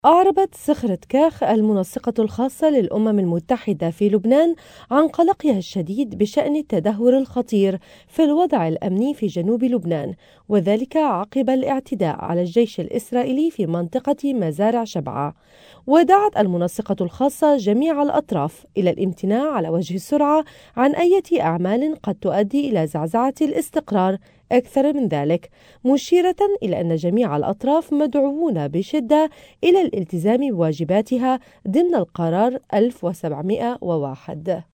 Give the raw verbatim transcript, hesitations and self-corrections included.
أعربت صخرة كاخ المنسقة الخاصة للأمم المتحدة في لبنان عن قلقها الشديد بشأن التدهور الخطير في الوضع الأمني في جنوب لبنان، وذلك عقب الاعتداء على الجيش الإسرائيلي في منطقة مزارع شبعة. ودعت المنسقة الخاصة جميع الأطراف إلى الامتناع على وجه السرعة عن أي أعمال قد تؤدي إلى زعزعة الاستقرار أكثر من ذلك، مشيرة إلى أن جميع الأطراف مدعوون بشدة إلى الالتزام بواجباتها ضمن القرار ألف وسبعمئة وواحد.